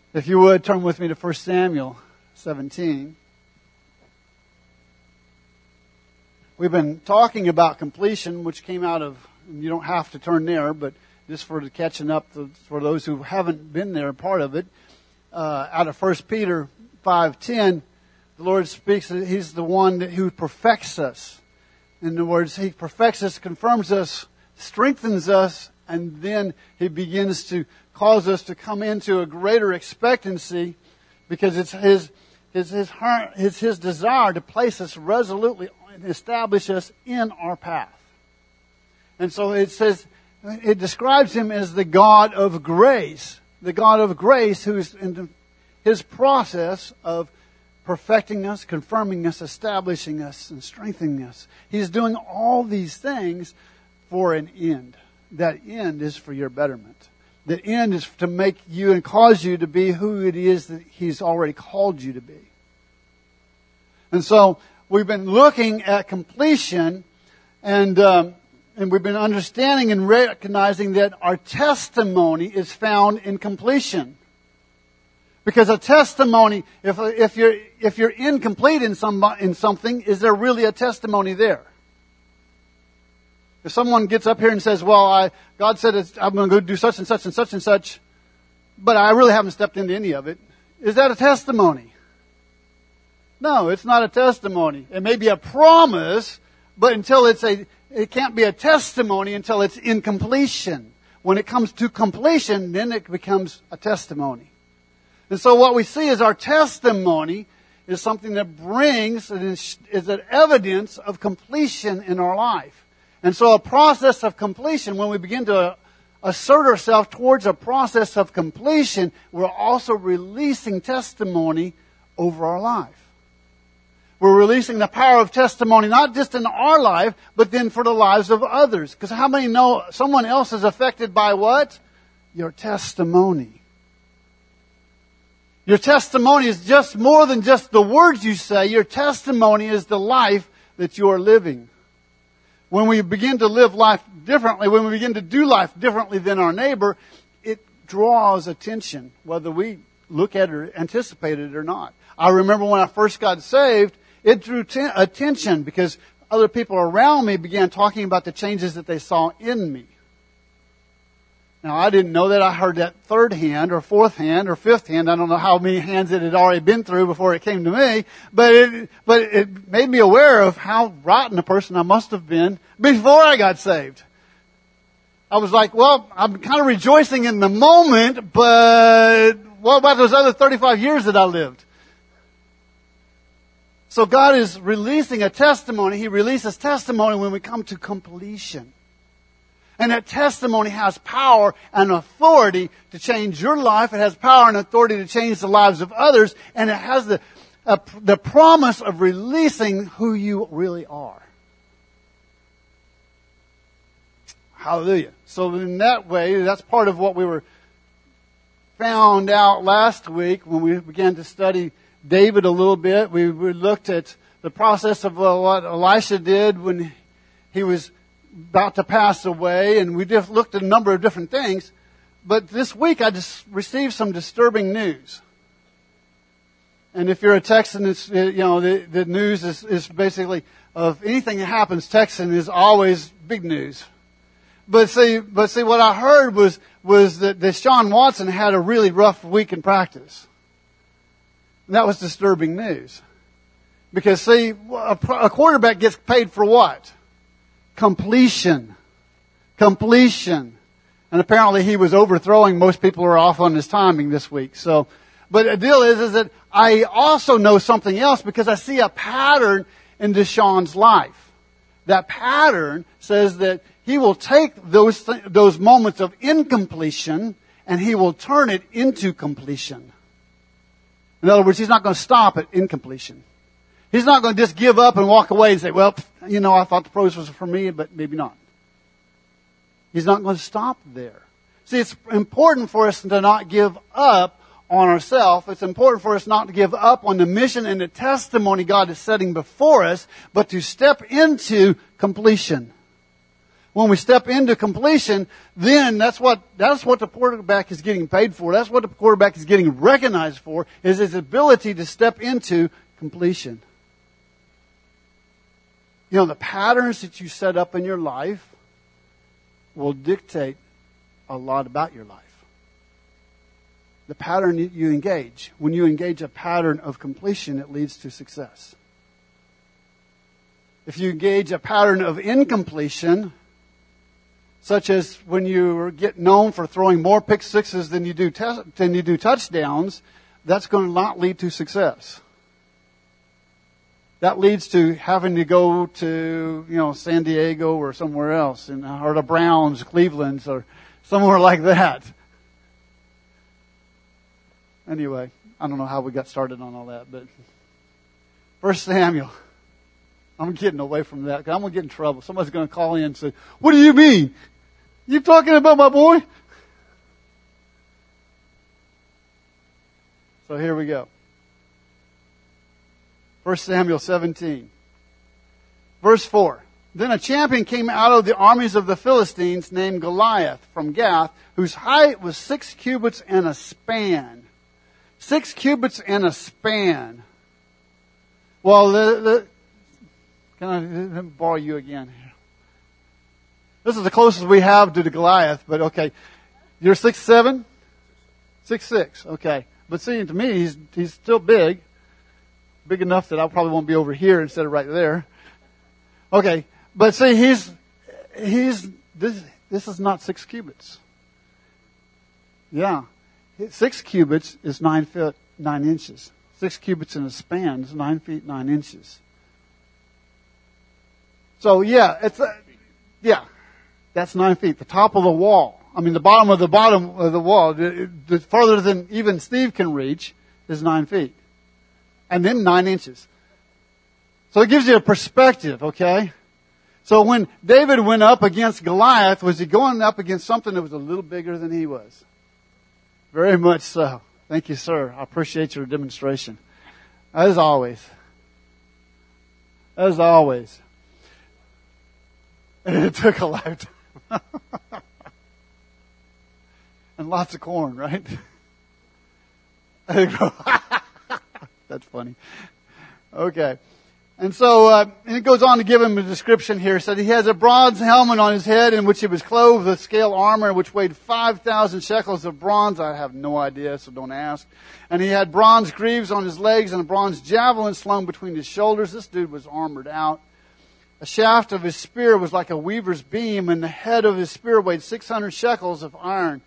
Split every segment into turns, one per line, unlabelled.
If you would, turn with me to 1 Samuel 17. We've been talking about completion, which came out of, and you don't have to turn there, but just for the catching up for those who haven't been there, part of it, out of 1 Peter 5:10, the Lord speaks that He's the one who perfects us. In other words, He perfects us, confirms us, strengthens us, and then He begins to cause us to come into a greater expectancy, because it's His heart, it's His desire to place us resolutely and establish us in our path. And so it says, it describes Him as the God of grace. The God of grace who's in His process of perfecting us, confirming us, establishing us, and strengthening us. He's doing all these things for an end. That end is for your betterment. The end is to make you and cause you to be who it is that He's already called you to be. And so we've been looking at completion, and we've been understanding and recognizing that our testimony is found in completion. Because a testimony, if you're incomplete in something, is there really a testimony there? If someone gets up here and says, well, God said I'm going to go do such and such and such and such, but I really haven't stepped into any of it, is that a testimony? No, it's not a testimony. It may be a promise, but it can't be a testimony until it's in completion. When it comes to completion, then it becomes a testimony. And so what we see is our testimony is something that brings, is an evidence of completion in our life. And so a process of completion, when we begin to assert ourselves towards a process of completion, we're also releasing testimony over our life. We're releasing the power of testimony, not just in our life, but then for the lives of others. Because how many know someone else is affected by what? Your testimony. Your testimony is just more than just the words you say. Your testimony is the life that you are living. When we begin to live life differently, when we begin to do life differently than our neighbor, it draws attention, whether we look at it or anticipate it or not. I remember when I first got saved, it drew attention because other people around me began talking about the changes that they saw in me. Now, I didn't know that. I heard that third hand or fourth hand or fifth hand. I don't know how many hands it had already been through before it came to me. But it made me aware of how rotten a person I must have been before I got saved. I was like, well, I'm kind of rejoicing in the moment, but what about those other 35 years that I lived? So God is releasing a testimony. He releases testimony when we come to completion. And that testimony has power and authority to change your life. It has power and authority to change the lives of others. And it has the promise of releasing who you really are. Hallelujah. So in that way, that's part of what we found out last week when we began to study David a little bit. We looked at the process of what Elisha did when he was about to pass away, and we just looked at a number of different things. But this week I just received some disturbing news. And if you're a Texan, it's, the news is basically of anything that happens Texan is always big news. But see what I heard was that Deshaun Watson had a really rough week in practice. And that was disturbing news. Because see, a quarterback gets paid for what? Completion. And apparently he was overthrowing. Most people are off on his timing this week. So, but the deal is that I also know something else because I see a pattern in Deshaun's life. That pattern says that he will take those moments of incompletion and he will turn it into completion. In other words, he's not going to stop at incompletion. He's not going to just give up and walk away and say, well, I thought the pros was for me, but maybe not. He's not going to stop there. See, it's important for us to not give up on ourselves. It's important for us not to give up on the mission and the testimony God is setting before us, but to step into completion. when we step into completion, then that's what the quarterback is getting paid for. That's what the quarterback is getting recognized for, is his ability to step into completion. You know, the patterns that you set up in your life will dictate a lot about your life. The pattern that you engage. When you engage a pattern of completion, it leads to success. If you engage a pattern of incompletion, such as when you get known for throwing more pick sixes than you do touchdowns, that's going to not lead to success. That leads to having to go to, San Diego or somewhere else, or the Browns, Cleveland, or somewhere like that. Anyway, I don't know how we got started on all that, but 1 Samuel. I'm getting away from that because I'm going to get in trouble. Somebody's going to call in and say, "What do you mean? You talking about my boy?" So here we go. 1 Samuel 17. Verse 4. Then a champion came out of the armies of the Philistines named Goliath from Gath, whose height was 6 cubits and a span. 6 cubits and a span. Well, can I borrow you again? This is the closest we have to the Goliath, but okay. You're 6'7"? 6'6", okay. But see, to me, he's still big. Big enough that I probably won't be over here instead of right there. Okay. But see, this is not 6 cubits. Yeah. 6 cubits is 9 feet, 9 inches. 6 cubits in a span is 9 feet, 9 inches. So yeah, that's 9 feet. The top of the wall. I mean, the bottom of the wall, the farther than even Steve can reach, is 9 feet. And then 9 inches. So it gives you a perspective, okay? So when David went up against Goliath, was he going up against something that was a little bigger than he was? Very much so. Thank you, sir. I appreciate your demonstration. As always. As always. And it took a lifetime. And lots of corn, right? That's funny. Okay. And so, and it goes on to give him a description here. It said he has a bronze helmet on his head in which he was clothed with scale armor, which weighed 5,000 shekels of bronze. I have no idea, so don't ask. And he had bronze greaves on his legs and a bronze javelin slung between his shoulders. This dude was armored out. The shaft of his spear was like a weaver's beam, and the head of his spear weighed 600 shekels of iron.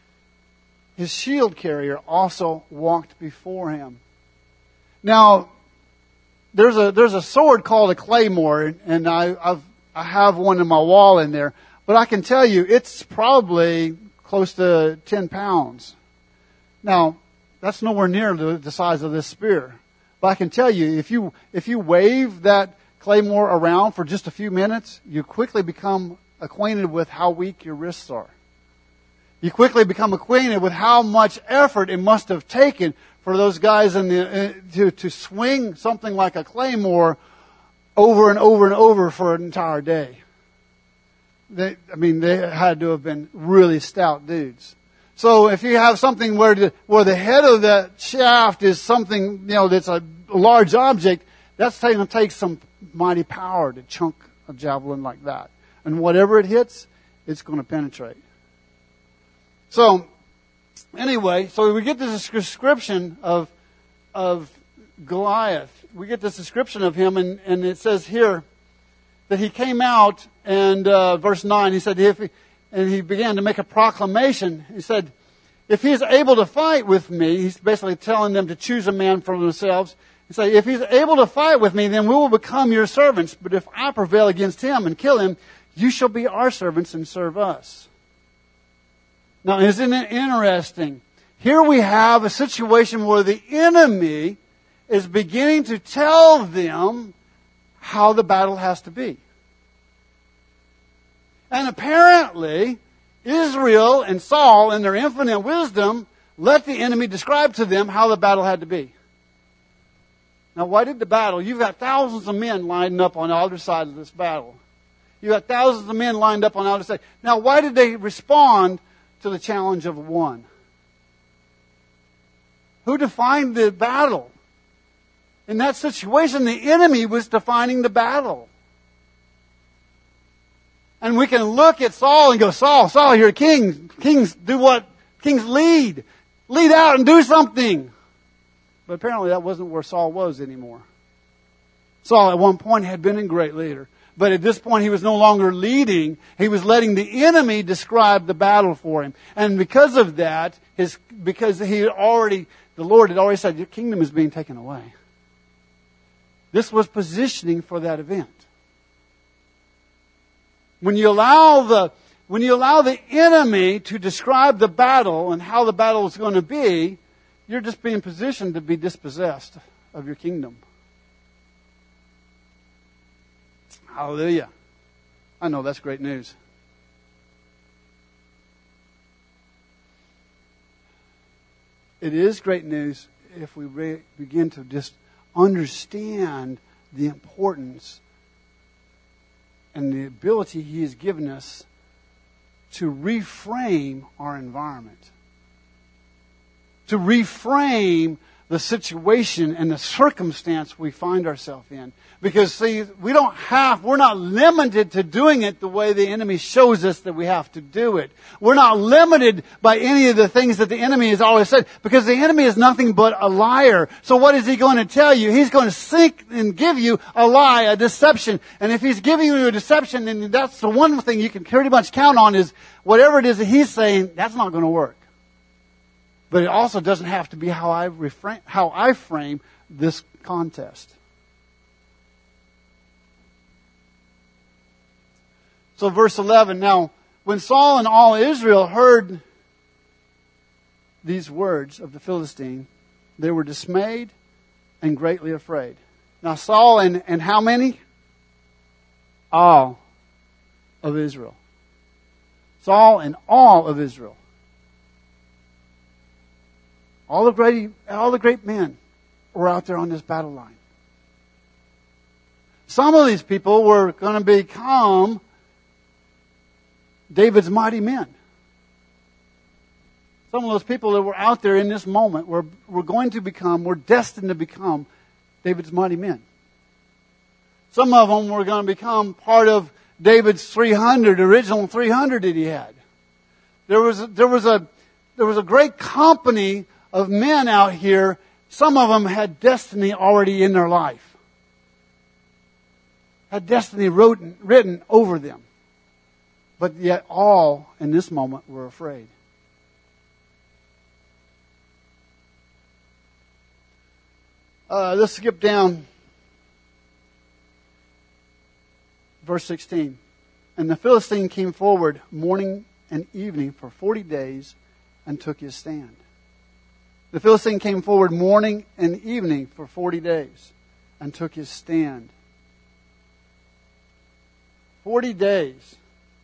His shield carrier also walked before him. Now, there's a sword called a claymore, and I have one in my wall in there. But I can tell you, it's probably close to 10 pounds. Now, that's nowhere near the size of this spear. But I can tell you, if you wave that claymore around for just a few minutes, you quickly become acquainted with how weak your wrists are. You quickly become acquainted with how much effort it must have taken for those guys to swing something like a claymore over and over and over for an entire day. They had to have been really stout dudes. So if you have something where the head of that shaft is something, that's a large object, that's going to take some mighty power to chunk a javelin like that. And whatever it hits, it's going to penetrate. So, anyway, so we get this description of Goliath. We get this description of him, and it says here that he came out, and verse 9, he said, and he began to make a proclamation. He said, if he's able to fight with me, he's basically telling them to choose a man for themselves. He said, if he's able to fight with me, then we will become your servants. But if I prevail against him and kill him, you shall be our servants and serve us. Now, isn't it interesting? Here we have a situation where the enemy is beginning to tell them how the battle has to be. And apparently, Israel and Saul, in their infinite wisdom, let the enemy describe to them how the battle had to be. Now, why did the battle? You've got thousands of men lining up on either side of this battle. You got thousands of men lined up on either side. Now, why did they respond to the challenge of one? Who defined the battle? In that situation, the enemy was defining the battle. And we can look at Saul and go, Saul, you're a king. Kings do what? Kings lead. Lead out and do something. But apparently that wasn't where Saul was anymore. Saul at one point had been a great leader. But at this point he was no longer leading. He was letting the enemy describe the battle for him. And because of that, the Lord had already said, your kingdom is being taken away. This was positioning for that event. When you allow the enemy to describe the battle and how the battle is going to be, you're just being positioned to be dispossessed of your kingdom. Hallelujah. I know that's great news. It is great news if we begin to just understand the importance and the ability He has given us to reframe our environment. To reframe the situation and the circumstance we find ourselves in. Because see, we're not limited to doing it the way the enemy shows us that we have to do it. We're not limited by any of the things that the enemy has always said, because the enemy is nothing but a liar. So what is he going to tell you? He's going to seek and give you a lie, a deception. And if he's giving you a deception, then that's the one thing you can pretty much count on is whatever it is that he's saying, that's not going to work. But it also doesn't have to be how I frame this contest. So verse 11, now, when Saul and all Israel heard these words of the Philistine, they were dismayed and greatly afraid. Now Saul and how many? All of Israel. Saul and all of Israel. All the great men were out there on this battle line. Some of these people were going to become David's mighty men. Some of those people that were out there in this moment were destined to become David's mighty men. Some of them were going to become part of David's original 300 that he had. There was a great company of men out here. Some of them had destiny already in their life. Had destiny written over them. But yet all in this moment were afraid. Let's skip down. Verse 16. And the Philistine came forward morning and evening for 40 days and took his stand. The Philistine came forward morning and evening for 40 days and took his stand. 40 days.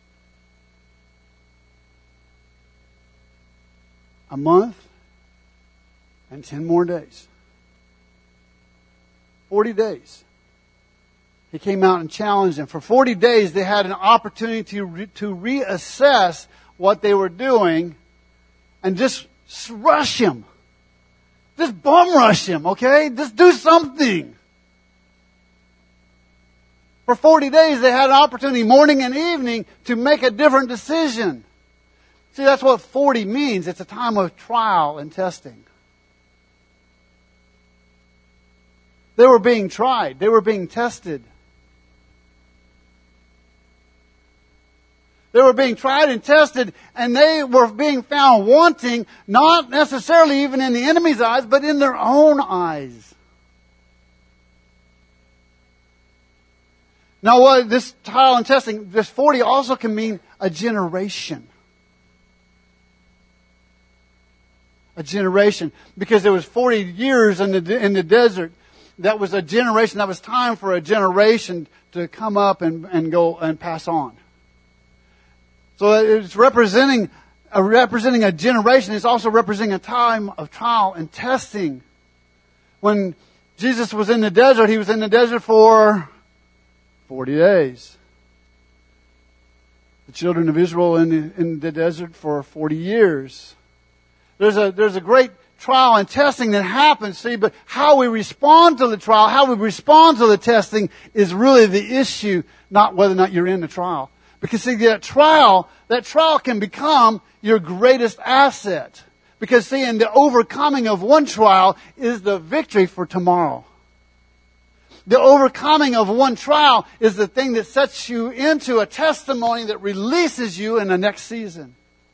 A month and 10 more days. 40 days. He came out and challenged them. For 40 days they had an opportunity to reassess what they were doing and just rush him. Just bum rush him, okay? Just do something. For 40 days they had an opportunity morning and evening to make a different decision. See, that's what 40 means. It's a time of trial and testing. They were being tried. They were being tested. They were being tried and tested, and they were being found wanting, not necessarily even in the enemy's eyes, but in their own eyes. Now, what this trial and testing, this 40 also can mean a generation. A generation. Because there was 40 years in the desert. That was a generation. That was time for a generation to come up and go and pass on. So it's representing a generation. It's also representing a time of trial and testing. When Jesus was in the desert, He was in the desert for 40 days. the children of Israel in the desert for 40 years. There's a great trial and testing that happens, see, but how we respond to the trial, how we respond to the testing is really the issue, not whether or not you're in the trial. Because see, that trial can become your greatest asset. Because see, in the overcoming of one trial is the victory for tomorrow. The overcoming of one trial is the thing that sets you into a testimony that releases you in the next season.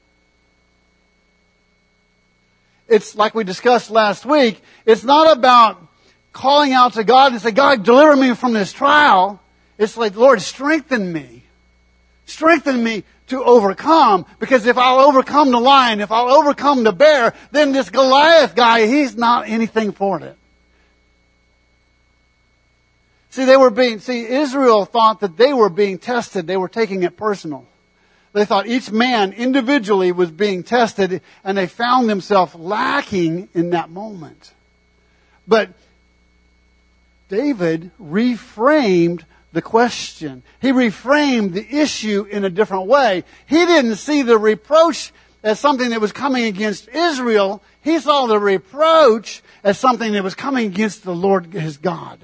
It's like we discussed last week. It's not about calling out to God and say, God, deliver me from this trial. It's like, Lord, strengthen me. Strengthen me to overcome. Because if I'll overcome the lion, if I'll overcome the bear, then this Goliath guy, he's not anything for it. See, Israel thought that they were being tested. They were taking it personal. They thought each man individually was being tested, and they found themselves lacking in that moment. But David reframed the question. He reframed the issue in a different way. He didn't see the reproach as something that was coming against Israel. He saw the reproach as something that was coming against the Lord his God.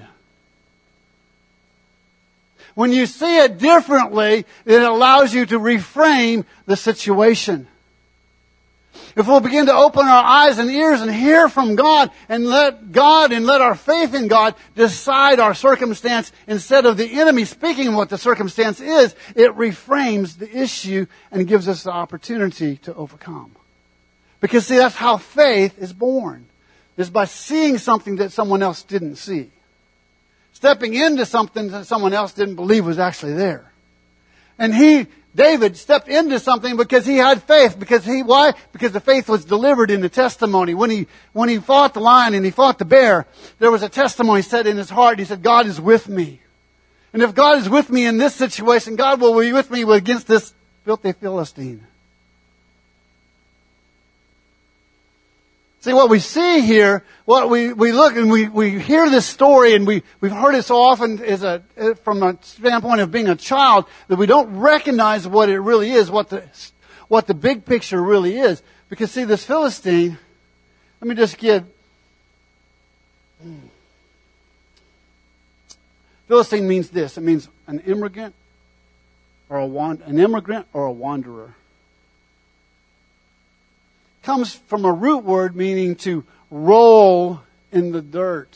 When you see it differently, it allows you to reframe the situation. If we'll begin to open our eyes and ears and hear from God and let our faith in God decide our circumstance instead of the enemy speaking what the circumstance is, it reframes the issue and gives us the opportunity to overcome. Because see, that's how faith is born. Is by seeing something that someone else didn't see. Stepping into something that someone else didn't believe was actually there. And David stepped into something because he had faith. Why? Because the faith was delivered in the testimony. When he fought the lion and he fought the bear, there was a testimony set in his heart. He said, God is with me. And if God is with me in this situation, God will be with me against this filthy Philistine. See, what we see here, what we look and we hear this story, and we've heard it so often from a standpoint of being a child, that we don't recognize what it really is, what the big picture really is. Because see, this Philistine, let me just give, Philistine means this. It means an immigrant or a wanderer. Comes from a root word meaning to roll in the dirt.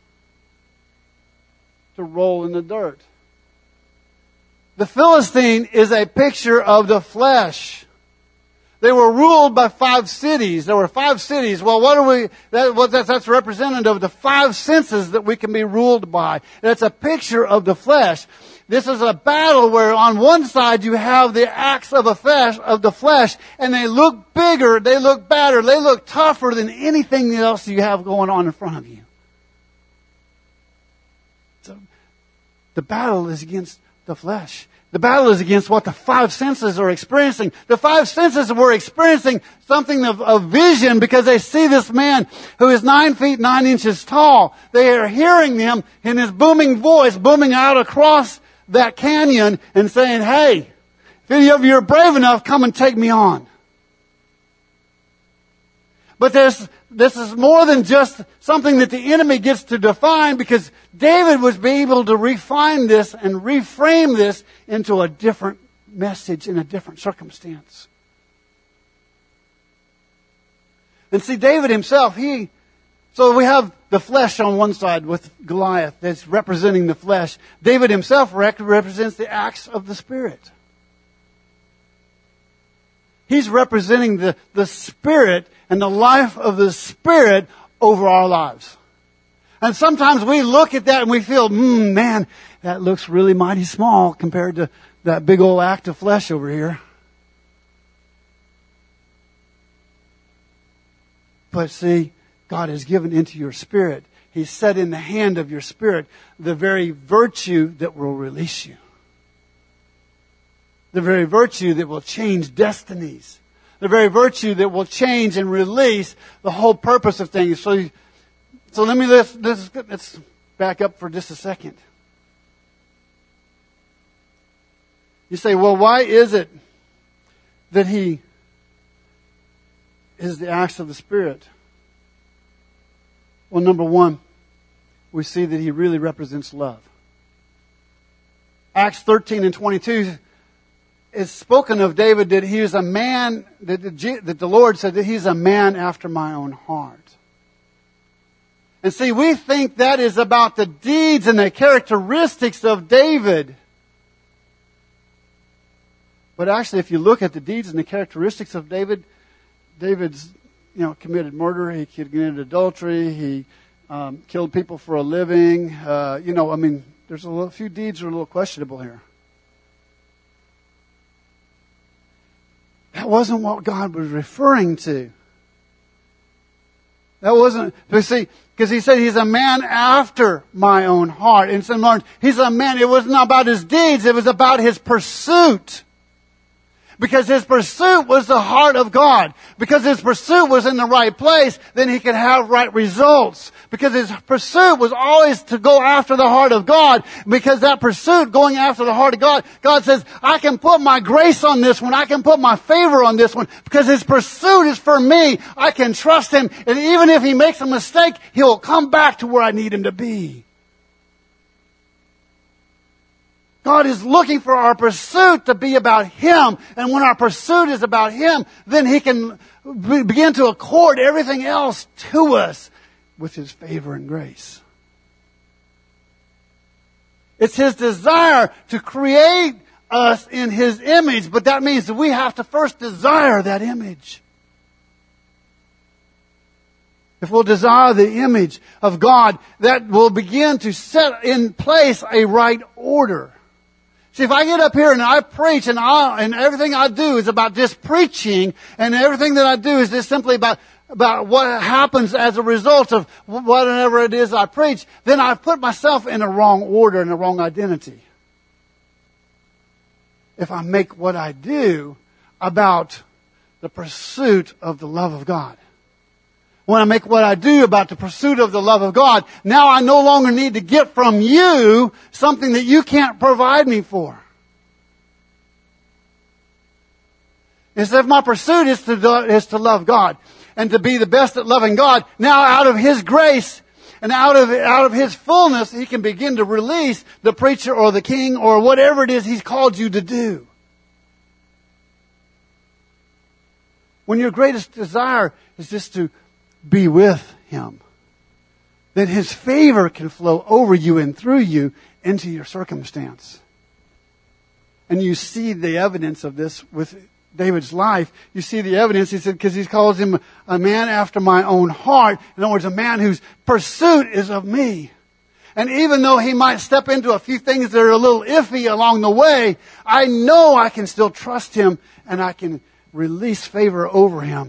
To roll in the dirt. The Philistine is a picture of the flesh. They were ruled by 5 cities. There were 5 cities. Well, that's representative of the 5 senses that we can be ruled by. That's a picture of the flesh. This is a battle where on one side you have the acts of the flesh, and they look bigger, they look badder, they look tougher than anything else you have going on in front of you. So the battle is against the flesh. The battle is against what the 5 senses are experiencing. The 5 senses were experiencing something of vision because they see this man who is 9 feet 9 inches tall. They are hearing him in his booming voice, booming out across that canyon and saying, hey, if any of you are brave enough, come and take me on. But this is more than just something that the enemy gets to define, because David was able to refine this and reframe this into a different message in a different circumstance. And see, David himself, so we have the flesh on one side with Goliath that's representing the flesh. David himself represents the acts of the Spirit. He's representing the Spirit and the life of the Spirit over our lives. And sometimes we look at that and we feel, man, that looks really mighty small compared to that big old act of flesh over here. But see, God has given into your spirit. He's set in the hand of your spirit the very virtue that will release you. The very virtue that will change destinies. The very virtue that will change and release the whole purpose of things. So let's back up for just a second. You say, well, why is it that he is the acts of the Spirit? Well, number one, we see that he really represents love. Acts 13 and 22 is spoken of David that he is a man, that the Lord said that he's a man after my own heart. And see, we think that is about the deeds and the characteristics of David. But actually, if you look at the deeds and the characteristics of David, David's, committed murder, he committed adultery, he killed people for a living. There's a few deeds that are a little questionable here. That wasn't what God was referring to. That wasn't, see, because he said he's a man after my own heart. In some words, he's a man, it wasn't about his deeds, it was about his pursuit. Because his pursuit was the heart of God. Because his pursuit was in the right place, then he could have right results. Because his pursuit was always to go after the heart of God. Because that pursuit, going after the heart of God, God says, I can put my grace on this one. I can put my favor on this one. Because his pursuit is for me. I can trust him. And even if he makes a mistake, he'll come back to where I need him to be. God is looking for our pursuit to be about him. And when our pursuit is about him, then he can begin to accord everything else to us with his favor and grace. It's his desire to create us in his image, but that means that we have to first desire that image. If we'll desire the image of God, that will begin to set in place a right order. See, if I get up here and I preach and everything I do is about just preaching, and everything that I do is just simply about what happens as a result of whatever it is I preach, then I've put myself in a wrong order and a wrong identity. If I make what I do about the pursuit of the love of God. When I make what I do about the pursuit of the love of God, now I no longer need to get from you something that you can't provide me for. Instead, if my pursuit is to love God and to be the best at loving God, now out of his grace and out of his fullness, he can begin to release the preacher or the king or whatever it is he's called you to do. When your greatest desire is just to be with him, then his favor can flow over you and through you into your circumstance. And you see the evidence of this with David's life. You see the evidence, he said, because he calls him a man after my own heart. In other words, a man whose pursuit is of me. And even though he might step into a few things that are a little iffy along the way, I know I can still trust him and I can release favor over him.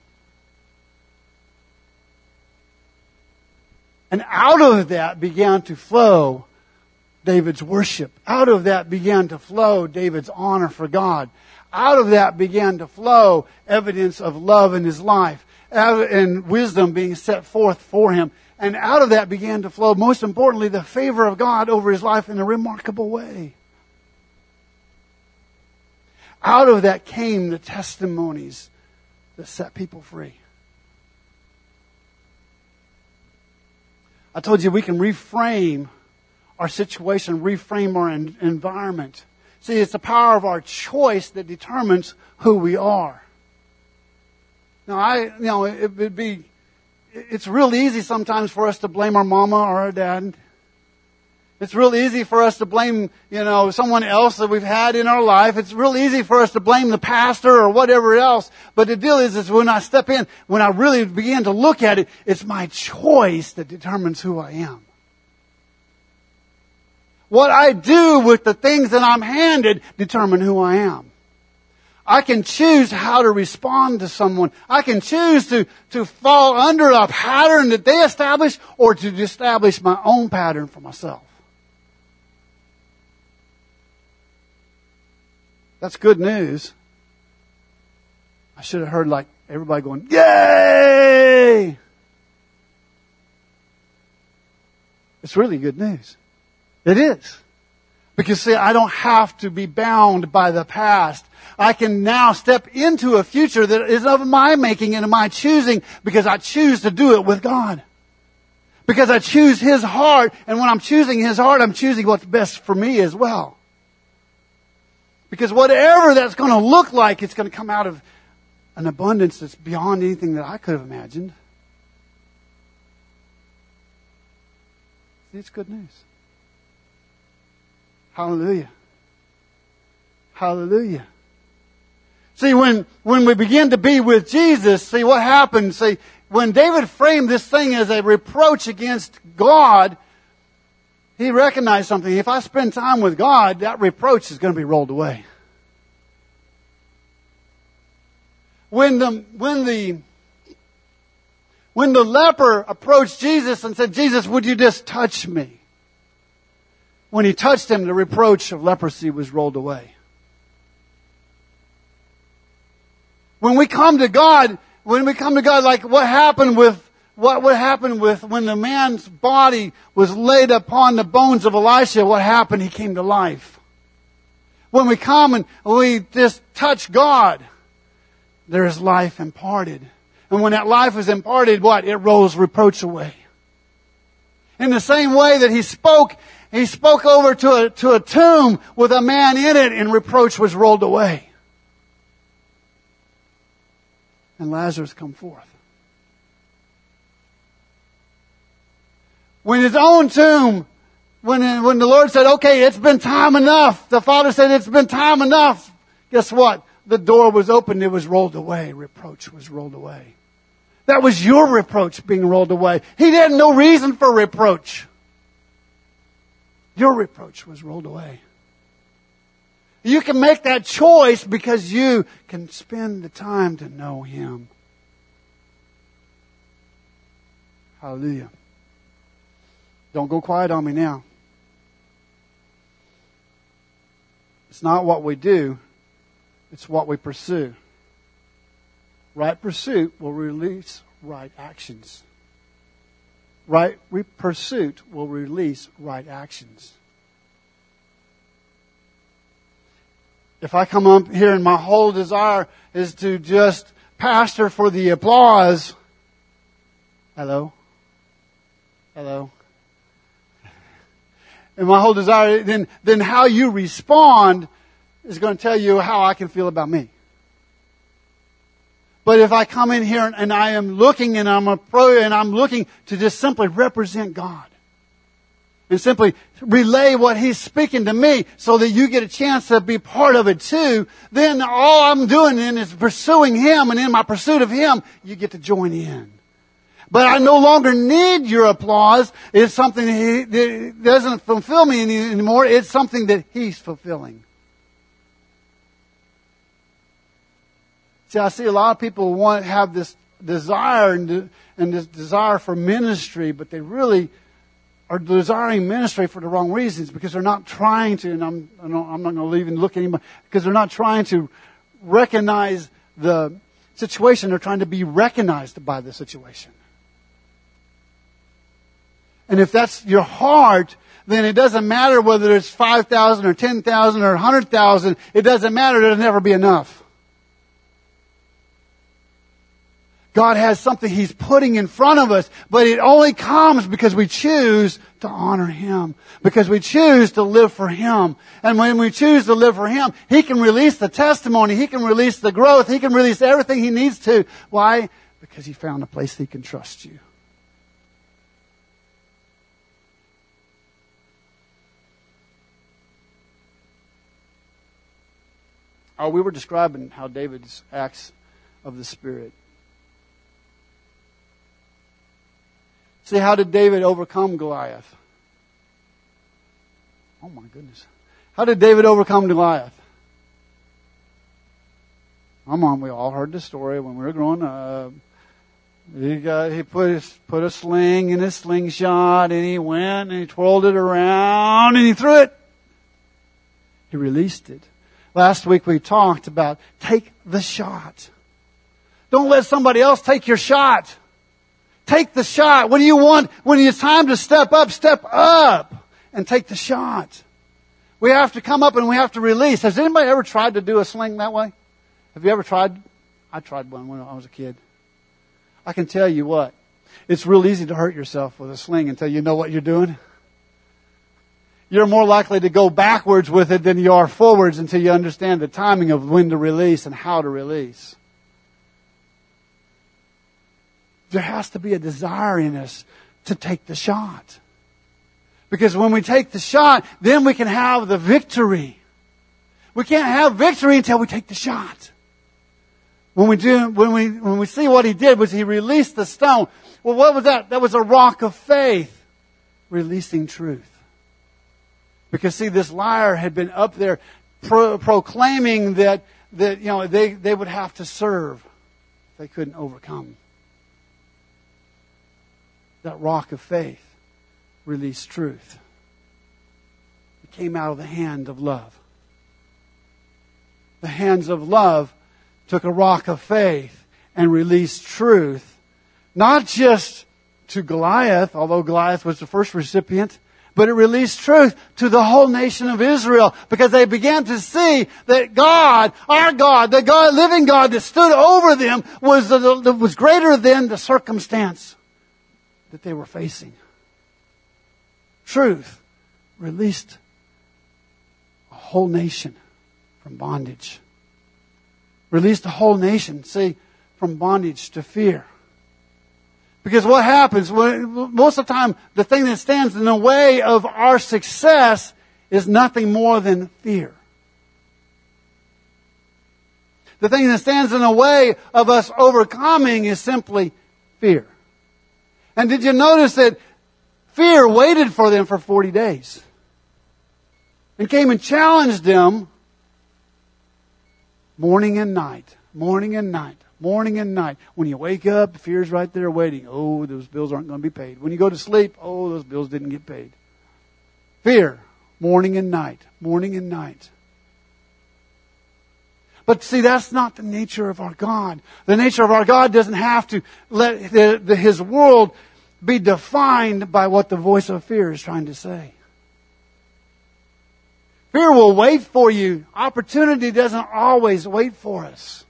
And out of that began to flow David's worship. Out of that began to flow David's honor for God. Out of that began to flow evidence of love in his life and wisdom being set forth for him. And out of that began to flow, most importantly, the favor of God over his life in a remarkable way. Out of that came the testimonies that set people free. I told you we can reframe our situation, reframe our environment. See, it's the power of our choice that determines who we are. Now, it's real easy sometimes for us to blame our mama or our dad. It's real easy for us to blame, someone else that we've had in our life. It's real easy for us to blame the pastor or whatever else. But the deal is when I step in, when I really begin to look at it, it's my choice that determines who I am. What I do with the things that I'm handed determine who I am. I can choose how to respond to someone. I can choose to fall under a pattern that they establish or to establish my own pattern for myself. That's good news. I should have heard like everybody going, yay! It's really good news. It is. Because see, I don't have to be bound by the past. I can now step into a future that is of my making and of my choosing, because I choose to do it with God. Because I choose His heart, and when I'm choosing His heart, I'm choosing what's best for me as well. Because whatever that's going to look like, it's going to come out of an abundance that's beyond anything that I could have imagined. See, it's good news. Hallelujah. Hallelujah. See, when we begin to be with Jesus, see what happens. See, when David framed this thing as a reproach against God, he recognized something. If I spend time with God, that reproach is going to be rolled away. When the leper approached Jesus and said, Jesus, would you just touch me? When he touched him, the reproach of leprosy was rolled away. When we come to God, like what happened with when the man's body was laid upon the bones of Elisha, what happened? He came to life. When we come and we just touch God, there is life imparted. And when that life is imparted, what? It rolls reproach away. In the same way that he spoke over to a tomb with a man in it, and reproach was rolled away. And Lazarus come forth. When his own tomb, when the Lord said, okay, it's been time enough. The Father said, it's been time enough. Guess what? The door was opened. It was rolled away. Reproach was rolled away. That was your reproach being rolled away. He had no reason for reproach. Your reproach was rolled away. You can make that choice because you can spend the time to know Him. Hallelujah. Don't go quiet on me now. It's not what we do, it's what we pursue. Right pursuit will release right actions. Right pursuit will release right actions. If I come up here and my whole desire is to just pastor for the applause, hello? And my whole desire, then how you respond is going to tell you how I can feel about me. But if I come in here and I am looking and I'm looking to just simply represent God and simply relay what He's speaking to me so that you get a chance to be part of it too, then all I'm doing then is pursuing Him, and in my pursuit of Him, you get to join in. But I no longer need your applause. It's something that doesn't fulfill me anymore. It's something that He's fulfilling. See, I see a lot of people have this desire and this desire for ministry, but they really are desiring ministry for the wrong reasons, because they're not trying to, and I'm not going to even look anymore, because they're not trying to recognize the situation. They're trying to be recognized by the situation. And if that's your heart, then it doesn't matter whether it's 5,000 or 10,000 or 100,000. It doesn't matter. It'll never be enough. God has something He's putting in front of us, but it only comes because we choose to honor Him, because we choose to live for Him. And when we choose to live for Him, He can release the testimony, He can release the growth, He can release everything He needs to. Why? Because He found a place He can trust you. Oh, we were describing how David's acts of the Spirit. See, how did David overcome Goliath? Oh my goodness. How did David overcome Goliath? Come on, we all heard the story when we were growing up. He put a sling in his slingshot, and he went and he twirled it around and he threw it. He released it. Last week we talked about take the shot. Don't let somebody else take your shot. Take the shot. What do you want? When it's time to step up and take the shot. We have to come up and we have to release. Has anybody ever tried to do a sling that way? Have you ever tried? I tried one when I was a kid. I can tell you what. It's real easy to hurt yourself with a sling until you know what you're doing. You're more likely to go backwards with it than you are forwards until you understand the timing of when to release and how to release. There has to be a desire in us to take the shot. Because when we take the shot, then we can have the victory. We can't have victory until we take the shot. When we see what he did was he released the stone. Well, what was that? That was a rock of faith, releasing truth. Because see, this liar had been up there proclaiming that they would have to serve if they couldn't overcome. That rock of faith released truth. It came out of the hand of love. The hands of love took a rock of faith and released truth, not just to Goliath, although Goliath was the first recipient, but it released truth to the whole nation of Israel because they began to see that God, our God, the God, living God that stood over them was greater than the circumstance that they were facing. Truth released a whole nation from bondage. Released a whole nation, see, from bondage to fear. Because what happens, most of the time, the thing that stands in the way of our success is nothing more than fear. The thing that stands in the way of us overcoming is simply fear. And did you notice that fear waited for them for 40 days? And came and challenged them morning and night, morning and night, morning and night. When you wake up, fear's right there waiting. Oh, those bills aren't going to be paid. When you go to sleep, oh, those bills didn't get paid. Fear, morning and night, morning and night. But see, that's not the nature of our God. The nature of our God doesn't have to let His world be defined by what the voice of fear is trying to say. Fear will wait for you. Opportunity doesn't always wait for us.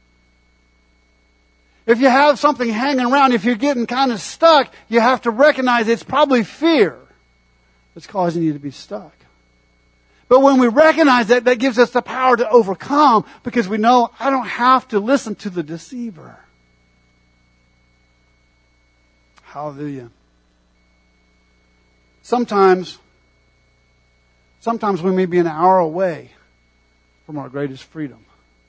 If you have something hanging around, if you're getting kind of stuck, you have to recognize it's probably fear that's causing you to be stuck. But when we recognize that, that gives us the power to overcome because we know I don't have to listen to the deceiver. Hallelujah. Sometimes we may be an hour away from our greatest freedom.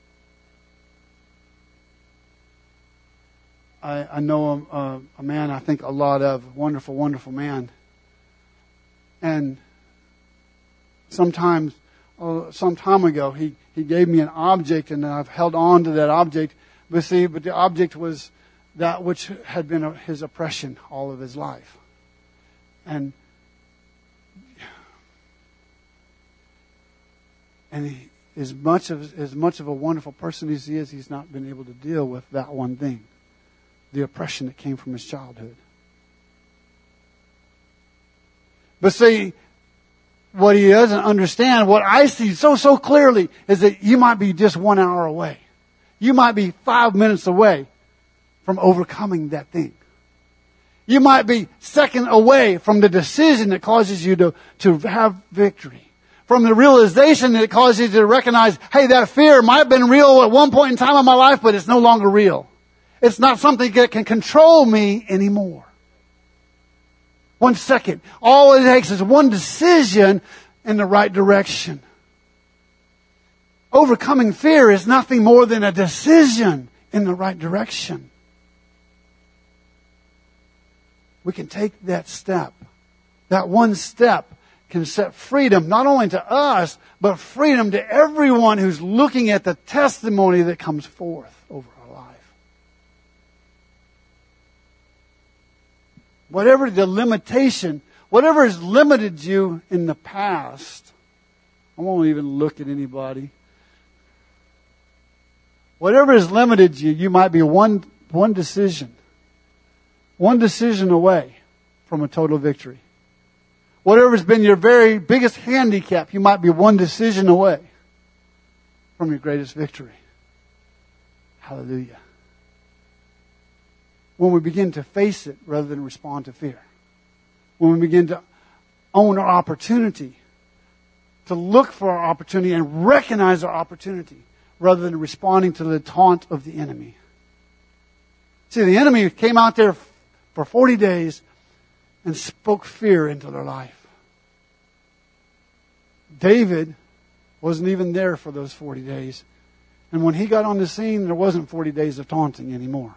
I know a man I think a lot of, wonderful, wonderful man. And some time ago, he gave me an object, and I've held on to that object. But the object was that which had been his oppression all of his life. And as much of a wonderful person as he is, he's not been able to deal with that one thing, the oppression that came from his childhood. But see, what he doesn't understand, what I see so clearly, is that you might be just 1 hour away. You might be 5 minutes away from overcoming that thing. You might be second away from the decision that causes you to have victory. From the realization that it causes you to recognize, hey, that fear might have been real at one point in time in my life, but it's no longer real. It's not something that can control me anymore. 1 second. All it takes is one decision in the right direction. Overcoming fear is nothing more than a decision in the right direction. We can take that step. That one step can set freedom not only to us, but freedom to everyone who's looking at the testimony that comes forth over our life. Whatever the limitation, whatever has limited you in the past, I won't even look at anybody. Whatever has limited you, you might be one decision away from a total victory. Whatever's been your very biggest handicap, you might be one decision away from your greatest victory. Hallelujah. When we begin to face it rather than respond to fear. When we begin to own our opportunity, to look for our opportunity and recognize our opportunity rather than responding to the taunt of the enemy. See, the enemy came out there for 40 days and spoke fear into their life. David wasn't even there for those 40 days. And when he got on the scene, there wasn't 40 days of taunting anymore.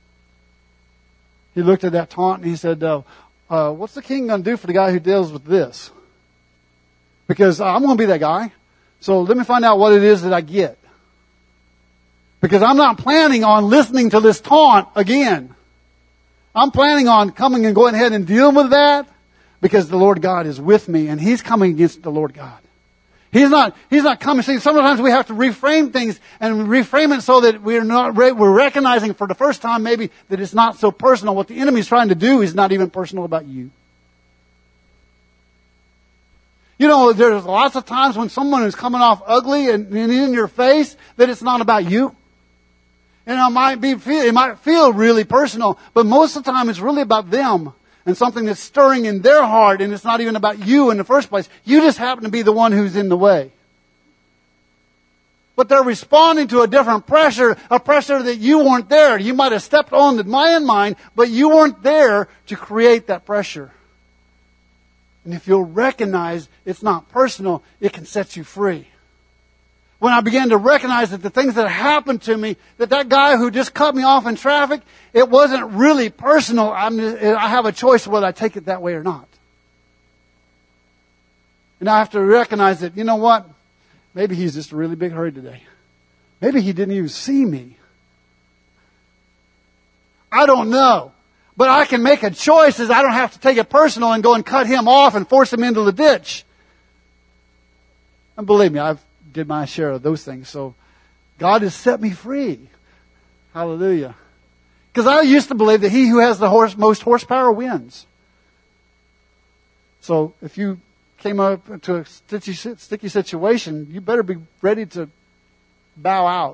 He looked at that taunt and he said, what's the king going to do for the guy who deals with this? Because I'm going to be that guy. So let me find out what it is that I get. Because I'm not planning on listening to this taunt again. I'm planning on coming and going ahead and dealing with that because the Lord God is with me and He's coming against the Lord God. He's not coming. See, sometimes we have to reframe things and reframe it so that we're recognizing for the first time maybe that it's not so personal. What the enemy is trying to do is not even personal about you. You know, there's lots of times when someone is coming off ugly and in your face that it's not about you. And it might feel really personal, but most of the time it's really about them and something that's stirring in their heart, and it's not even about you in the first place. You just happen to be the one who's in the way. But they're responding to a different pressure, a pressure that you weren't there. You might have stepped on the landmine, but you weren't there to create that pressure. And if you'll recognize it's not personal, it can set you free. When I began to recognize that the things that happened to me, that guy who just cut me off in traffic, it wasn't really personal. I have a choice whether I take it that way or not. And I have to recognize that, you know what? Maybe he's just in a really big hurry today. Maybe he didn't even see me. I don't know. But I can make a choice as I don't have to take it personal and go and cut him off and force him into the ditch. And believe me, I've did my share of those things. So God has set me free. Hallelujah. Because I used to believe that he who has the most horsepower wins. So if you came up to a sticky situation, you better be ready to bow out.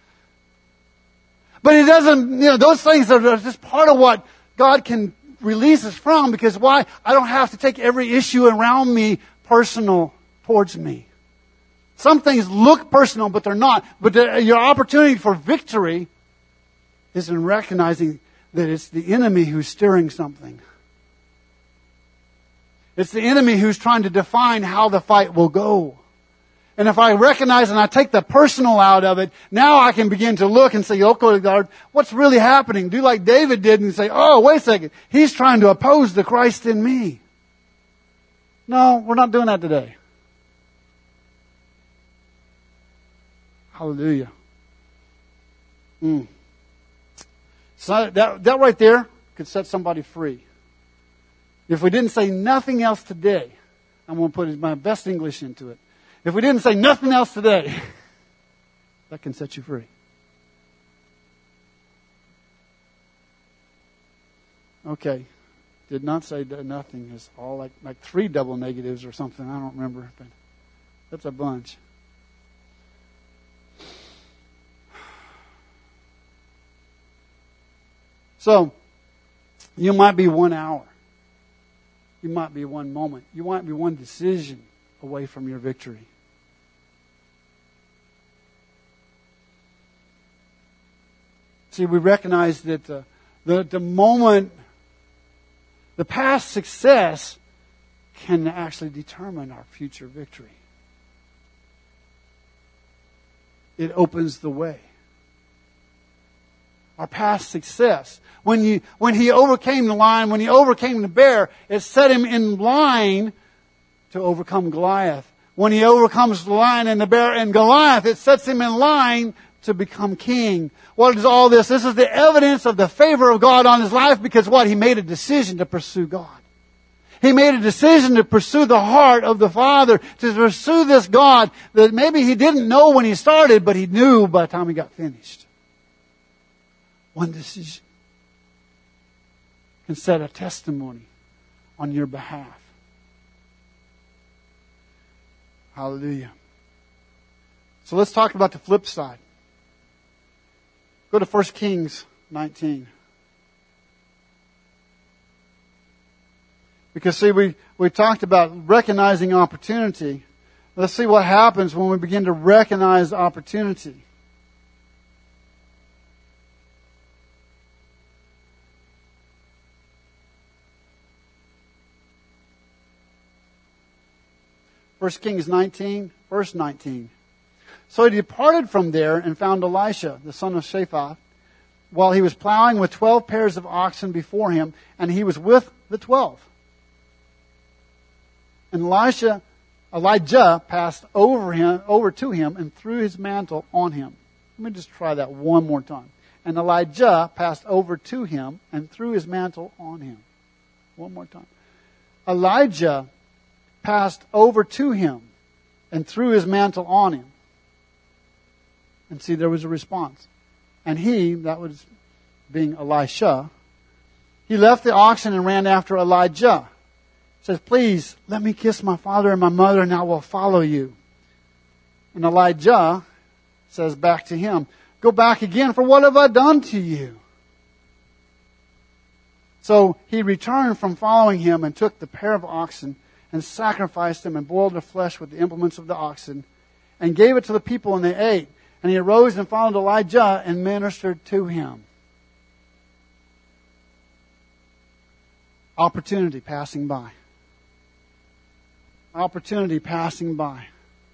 But it doesn't, those things are just part of what God can release us from, because why? I don't have to take every issue around me personal towards me. Some things look personal, but they're not. But your opportunity for victory is in recognizing that it's the enemy who's stirring something. It's the enemy who's trying to define how the fight will go. And if I recognize and I take the personal out of it, now I can begin to look and say, okay, God, what's really happening? Do like David did and say, oh, wait a second. He's trying to oppose the Christ in me. No, we're not doing that today. Hallelujah. So that right there could set somebody free. If we didn't say nothing else today, I'm going to put my best English into it. If we didn't say nothing else today, that can set you free. Okay. Did not say nothing. It's all like 3 double negatives or something. I don't remember. But that's a bunch. So, you might be 1 hour. You might be 1 moment. You might be 1 decision away from your victory. See, we recognize that the moment, the past success can actually determine our future victory. It opens the way. Our past success. When he overcame the lion, when he overcame the bear, it set him in line to overcome Goliath. When he overcomes the lion and the bear and Goliath, it sets him in line to become king. What is all this? This is the evidence of the favor of God on his life, because what? He made a decision to pursue God. He made a decision to pursue the heart of the Father, to pursue this God that maybe he didn't know when he started, but he knew by the time he got finished. 1 decision can set a testimony on your behalf. Hallelujah. So let's talk about the flip side. Go to 1 Kings 19. Because see, we talked about recognizing opportunity. Let's see what happens when we begin to recognize opportunity. First Kings 19, verse 19. So he departed from there and found Elisha, the son of Shaphat, while he was plowing with 12 pairs of oxen before him, and he was with the 12. And Elijah passed over to him and threw his mantle on him. Let me just try that one more time. And Elijah passed over to him and threw his mantle on him. One more time. Elijah passed over to him and threw his mantle on him. And see, there was a response. And he, that was being Elisha, he left the oxen and ran after Elijah. He says, please, let me kiss my father and my mother and I will follow you. And Elijah says back to him, go back again, for what have I done to you? So he returned from following him and took the pair of oxen and sacrificed them and boiled the flesh with the implements of the oxen and gave it to the people and they ate. And he arose and followed Elijah and ministered to him. Opportunity passing by. Opportunity passing by.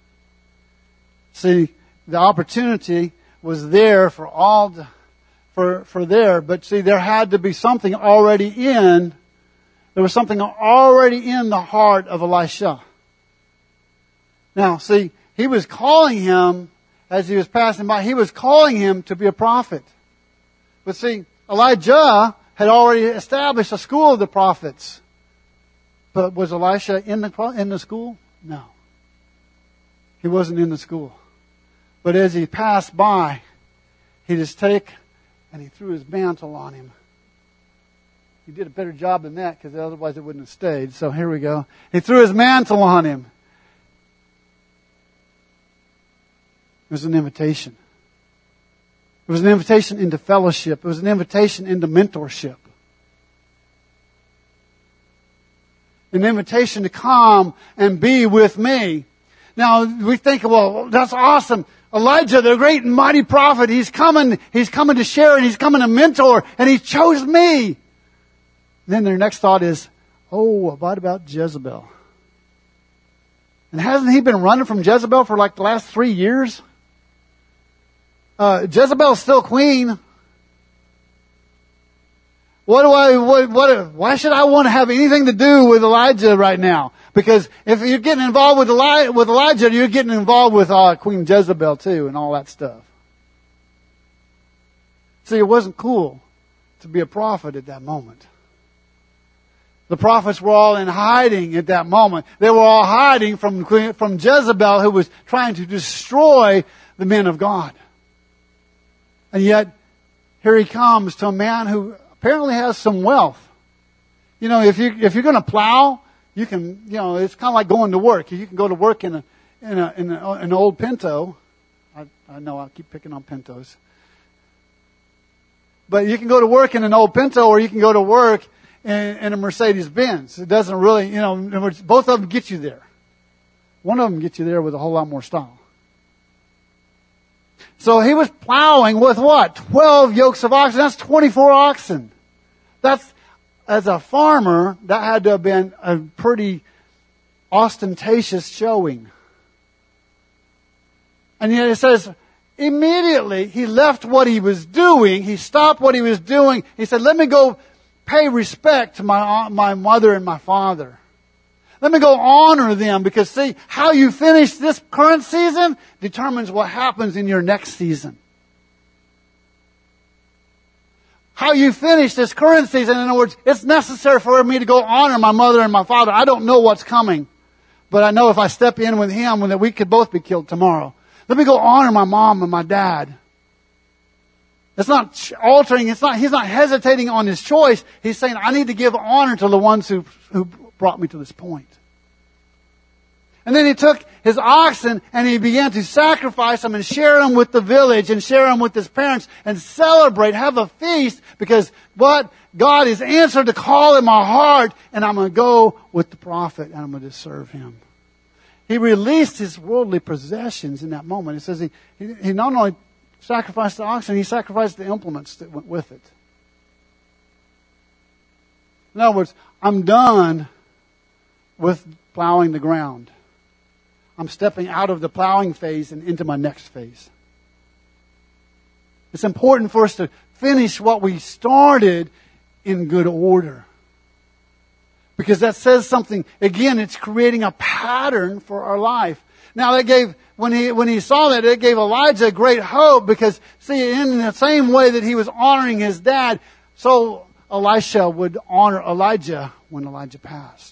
See, the opportunity was there for all, for there, but see, there had to be something already in. There was something already in the heart of Elisha. Now, see, he was calling him, as he was passing by, he was calling him to be a prophet. But see, Elijah had already established a school of the prophets. But was Elisha in the school? No. He wasn't in the school. But as he passed by, he just and he threw his mantle on him. He did a better job than that because otherwise it wouldn't have stayed. So here we go. He threw his mantle on him. It was an invitation. It was an invitation into fellowship. It was an invitation into mentorship. An invitation to come and be with me. Now we think, well, that's awesome. Elijah, the great and mighty prophet, he's coming to share and he's coming to mentor and he chose me. Then their next thought is, oh, what about Jezebel? And hasn't he been running from Jezebel for like the last 3 years? Jezebel's still queen. Why should I want to have anything to do with Elijah right now? Because if you're getting involved with Elijah, you're getting involved with Queen Jezebel too and all that stuff. See, it wasn't cool to be a prophet at that moment. The prophets were all in hiding at that moment. They were all hiding from Jezebel, who was trying to destroy the men of God. And yet, here he comes to a man who apparently has some wealth. You know, if you're going to plow, you can, it's kind of like going to work. You can go to work in an old Pinto. I know I keep picking on Pintos. But you can go to work in an old Pinto, or you can go to work in a Mercedes-Benz. It doesn't really, both of them get you there. One of them gets you there with a whole lot more style. So he was plowing with what? 12 yokes of oxen. That's 24 oxen. As a farmer, that had to have been a pretty ostentatious showing. And yet it says, immediately he left what he was doing. He stopped what he was doing. He said, let me go pay respect to my mother and my father. Let me go honor them, because see, how you finish this current season determines what happens in your next season. How you finish this current season, in other words, it's necessary for me to go honor my mother and my father. I don't know what's coming, but I know if I step in with him, that we could both be killed tomorrow. Let me go honor my mom and my dad. It's not altering. He's not hesitating on his choice. He's saying, I need to give honor to the ones who brought me to this point. And then he took his oxen and he began to sacrifice them and share them with the village and share them with his parents and celebrate, have a feast, because what? God has answered the call in my heart, and I'm going to go with the prophet and I'm going to serve him. He released his worldly possessions in that moment. It says he not only sacrificed the oxen, he sacrificed the implements that went with it. In other words, I'm done with plowing the ground. I'm stepping out of the plowing phase and into my next phase. It's important for us to finish what we started in good order. Because that says something. Again, it's creating a pattern for our life. Now that gave, when he saw that, it gave Elijah great hope, because see, in the same way that he was honoring his dad, so Elisha would honor Elijah when Elijah passed.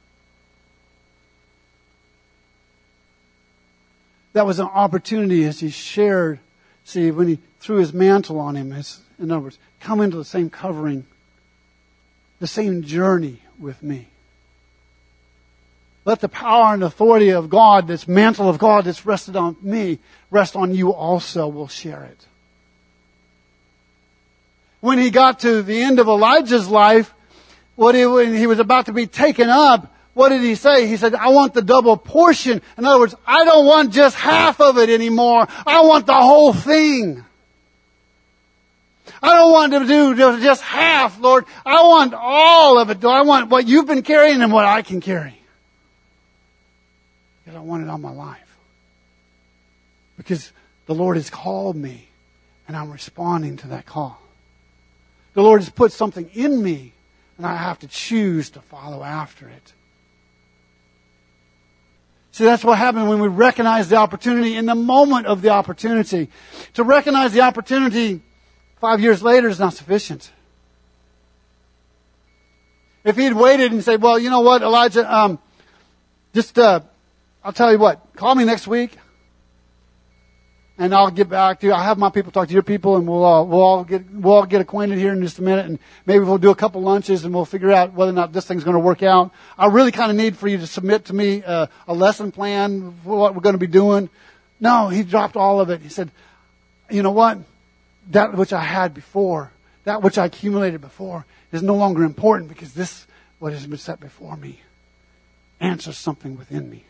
That was an opportunity as he shared, see, when he threw his mantle on him, in other words, come into the same covering, the same journey with me. Let the power and authority of God, this mantle of God that's rested on me, rest on you also. We'll share it. When he got to the end of Elijah's life, when he was about to be taken up, what did he say? He said, I want the double portion. In other words, I don't want just half of it anymore. I want the whole thing. I don't want to do just half, Lord. I want all of it. I want what you've been carrying and what I can carry. Because I want it all my life. Because the Lord has called me and I'm responding to that call. The Lord has put something in me and I have to choose to follow after it. See, that's what happened when we recognize the opportunity in the moment of the opportunity. To recognize the opportunity 5 years later is not sufficient. If he'd waited and said, well, you know what, Elijah, I'll tell you what, call me next week and I'll get back to you. I'll have my people talk to your people and we'll all get acquainted here in just a minute, and maybe we'll do a couple lunches and we'll figure out whether or not this thing's going to work out. I really kind of need for you to submit to me a lesson plan for what we're going to be doing. No, he dropped all of it. He said, you know what? That which I had before, that which I accumulated before is no longer important, because this, what has been set before me, answers something within me.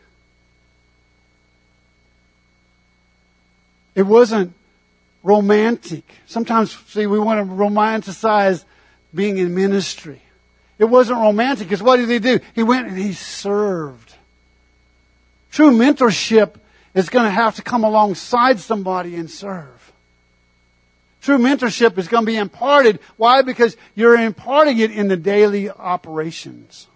It wasn't romantic. Sometimes, see, we want to romanticize being in ministry. It wasn't romantic, because what did he do? He went and he served. True mentorship is going to have to come alongside somebody and serve. True mentorship is going to be imparted. Why? Because you're imparting it in the daily operations.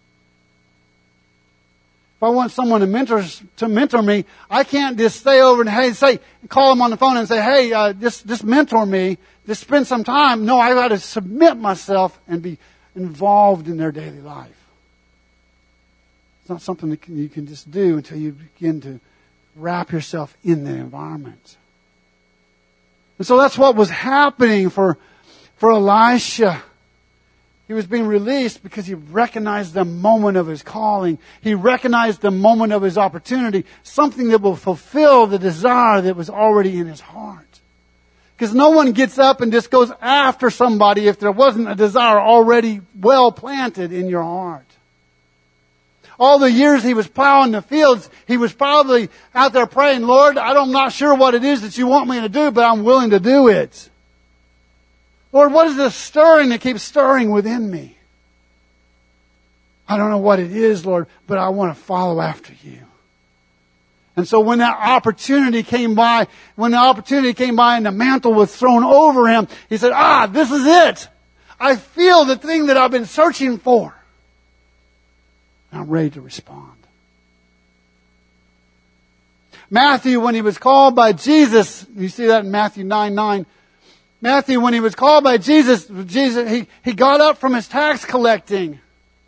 If I want someone to mentor me, I can't just stay over and call them on the phone and say, hey, just mentor me, just spend some time. No, I got to submit myself and be involved in their daily life. It's not something that you can just do until you begin to wrap yourself in the environment. And so that's what was happening for Elisha. He was being released because he recognized the moment of his calling. He recognized the moment of his opportunity, something that will fulfill the desire that was already in his heart. Because no one gets up and just goes after somebody if there wasn't a desire already well planted in your heart. All the years he was plowing the fields, he was probably out there praying, Lord, I'm not sure what it is that you want me to do, but I'm willing to do it. Lord, what is this stirring that keeps stirring within me? I don't know what it is, Lord, but I want to follow after you. And so when that opportunity came by, and the mantle was thrown over him, he said, this is it. I feel the thing that I've been searching for. And I'm ready to respond. Matthew, when he was called by Jesus, you see that in Matthew 9:9. Matthew, when he was called by Jesus, he got up from his tax collecting.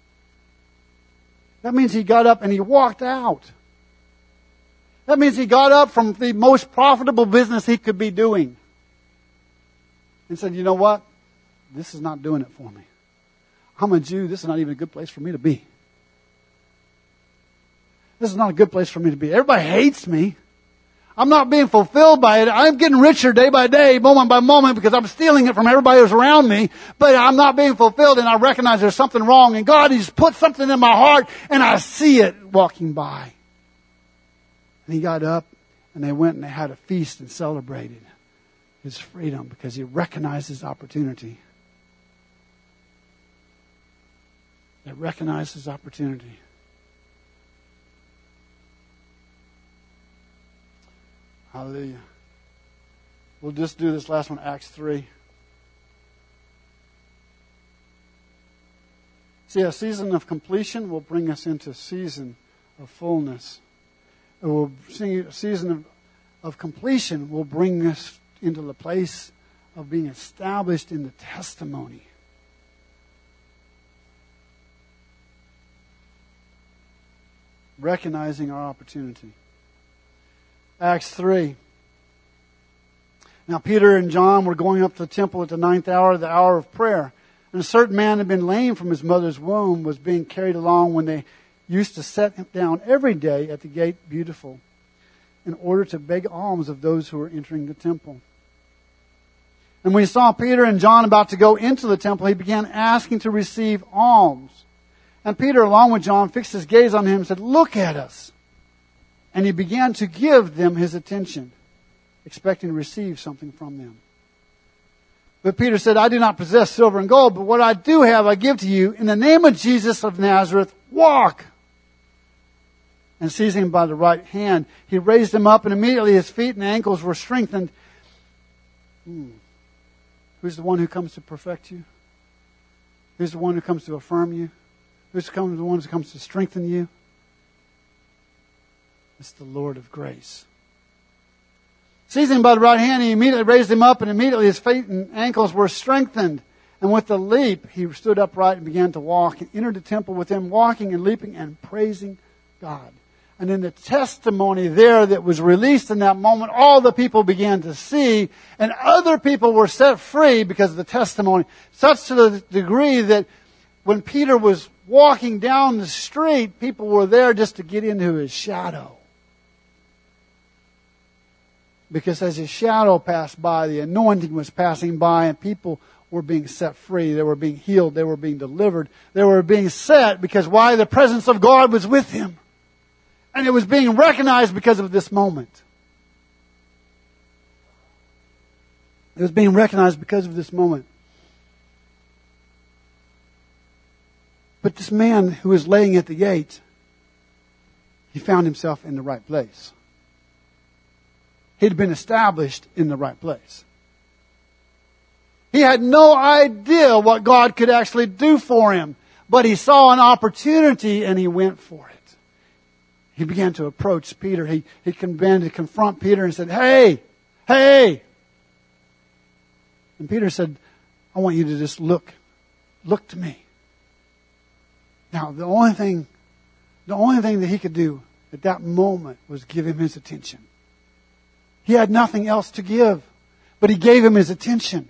That means he got up and he walked out. That means he got up from the most profitable business he could be doing. And said, you know what? This is not doing it for me. I'm a Jew. This is not even a good place for me to be. this is not a good place for me to be. Everybody hates me. I'm not being fulfilled by it. I'm getting richer day by day, moment by moment, because I'm stealing it from everybody who's around me, but I'm not being fulfilled, and I recognize there's something wrong, and God has put something in my heart, and I see it walking by. And he got up, and they went and they had a feast and celebrated his freedom because he recognized his opportunity. They recognized his opportunity. Hallelujah. We'll just do this last one, Acts 3. See, a season of completion will bring us into a season of fullness. A season of completion will bring us into the place of being established in the testimony. Recognizing our opportunity. Acts 3. Now Peter and John were going up to the temple at the 9th hour, the hour of prayer. And a certain man had been lame from his mother's womb, was being carried along when they used to set him down every day at the gate Beautiful, in order to beg alms of those who were entering the temple. And when he saw Peter and John about to go into the temple, he began asking to receive alms. And Peter, along with John, fixed his gaze on him and said, "Look at us." And he began to give them his attention, expecting to receive something from them. But Peter said, "I do not possess silver and gold, but what I do have I give to you. In the name of Jesus of Nazareth, walk." And seizing him by the right hand, he raised him up, and immediately his feet and ankles were strengthened. Who's the one who comes to perfect you? Who's the one who comes to affirm you? Who's the one who comes to strengthen you? It's the Lord of grace. Seizing him by the right hand, he immediately raised him up, and immediately his feet and ankles were strengthened. And with a leap, he stood upright and began to walk, and entered the temple with them, walking and leaping and praising God. And in the testimony there that was released in that moment, all the people began to see, and other people were set free because of the testimony, such to the degree that when Peter was walking down the street, people were there just to get into his shadow. Because as his shadow passed by, the anointing was passing by, and people were being set free. They were being healed. They were being delivered. They were being set because why? The presence of God was with him. And it was being recognized because of this moment. It was being recognized because of this moment. But this man who was laying at the gate, he found himself in the right place. He'd been established in the right place. He had no idea what God could actually do for him, but he saw an opportunity and he went for it. He began to approach Peter. He began to confront Peter and said, "Hey! Hey!" And Peter said, "I want you to just look. Look to me." Now, the only thing that he could do at that moment was give him his attention. He had nothing else to give, but he gave him his attention.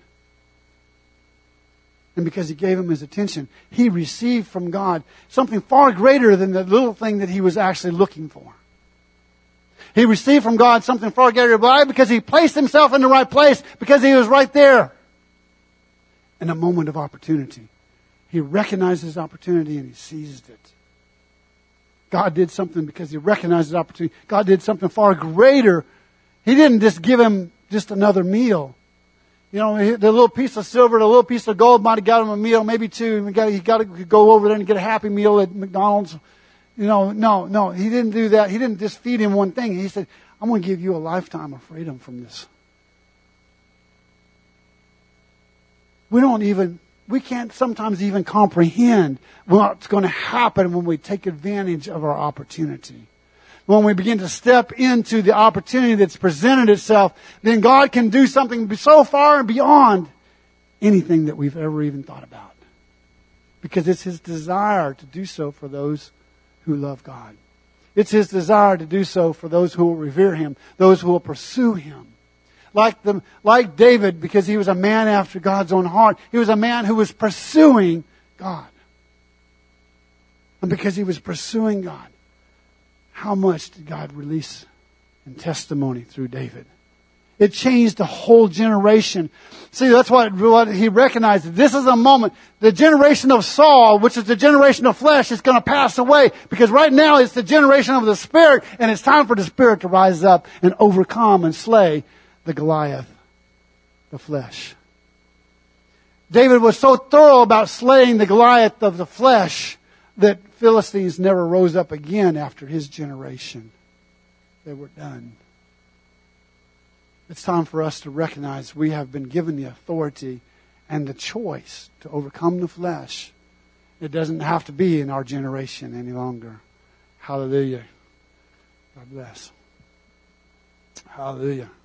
And because he gave him his attention, he received from God something far greater than the little thing that he was actually looking for. He received from God something far greater. Why? Because he placed himself in the right place, because he was right there in a moment of opportunity. He recognized his opportunity and he seized it. God did something because he recognized his opportunity. God did something far greater. He didn't just give him just another meal. You know, the little piece of silver, the little piece of gold might have got him a meal, maybe two. He got to go over there and get a Happy Meal at McDonald's. You know, no. He didn't do that. He didn't just feed him one thing. He said, "I'm going to give you a lifetime of freedom from this." We can't sometimes even comprehend what's going to happen when we take advantage of our opportunity. When we begin to step into the opportunity that's presented itself, then God can do something so far and beyond anything that we've ever even thought about. Because it's His desire to do so for those who love God. It's His desire to do so for those who will revere Him, those who will pursue Him. Like David, because he was a man after God's own heart. He was a man who was pursuing God. And because he was pursuing God, how much did God release in testimony through David? It changed the whole generation. See, that's what he recognized. This is a moment. The generation of Saul, which is the generation of flesh, is going to pass away. Because right now it's the generation of the Spirit, and it's time for the Spirit to rise up and overcome and slay the Goliath, the flesh. David was so thorough about slaying the Goliath of the flesh that Philistines never rose up again after his generation. They were done. It's time for us to recognize we have been given the authority and the choice to overcome the flesh. It doesn't have to be in our generation any longer. Hallelujah. God bless. Hallelujah.